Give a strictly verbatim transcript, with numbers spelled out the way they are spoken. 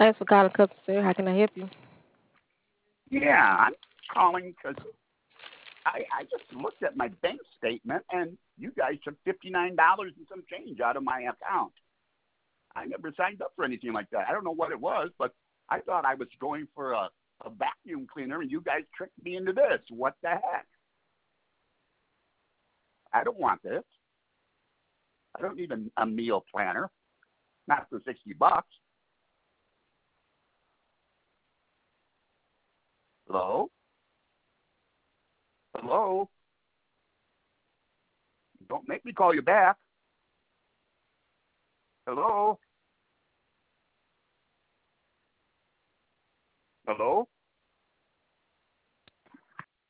Thanks for calling customer service. How can I help you? Yeah, I'm calling because I, I just looked at my bank statement and you guys took fifty-nine dollars and some change out of my account. I never signed up for anything like that. I don't know what it was, but I thought I was going for a, a vacuum cleaner and you guys tricked me into this. What the heck? I don't want this. I don't need a, a meal planner, not for sixty bucks. Hello? Hello? Don't make me call you back. Hello? Hello?